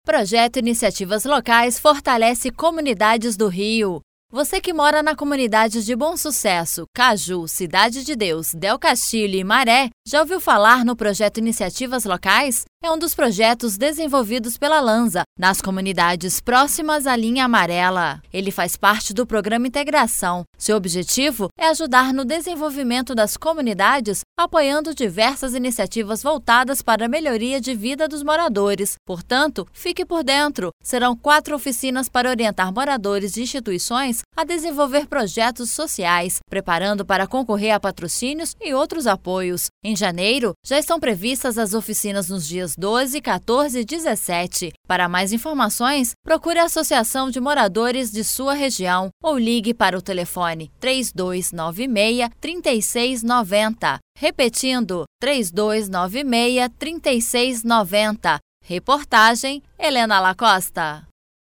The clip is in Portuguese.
Projeto Iniciativas Locais fortalece comunidades do Rio. Você que mora na comunidade de Bom Sucesso, Caju, Cidade de Deus, Del Castilho e Maré, já ouviu falar no projeto Iniciativas Locais? É um dos projetos desenvolvidos pela Lanza, nas comunidades próximas à linha amarela. Ele faz parte do programa Integração. Seu objetivo é ajudar no desenvolvimento das comunidades, apoiando diversas iniciativas voltadas para a melhoria de vida dos moradores. Portanto, fique por dentro. Serão 4 oficinas para orientar moradores de instituições a desenvolver projetos sociais, preparando para concorrer a patrocínios e outros apoios. Em janeiro, já estão previstas as oficinas nos dias 12, 14 e 17. Para mais informações, procure a Associação de Moradores de sua região ou ligue para o telefone 3296-3690. Repetindo, 3296-3690. Reportagem Helena Lacosta.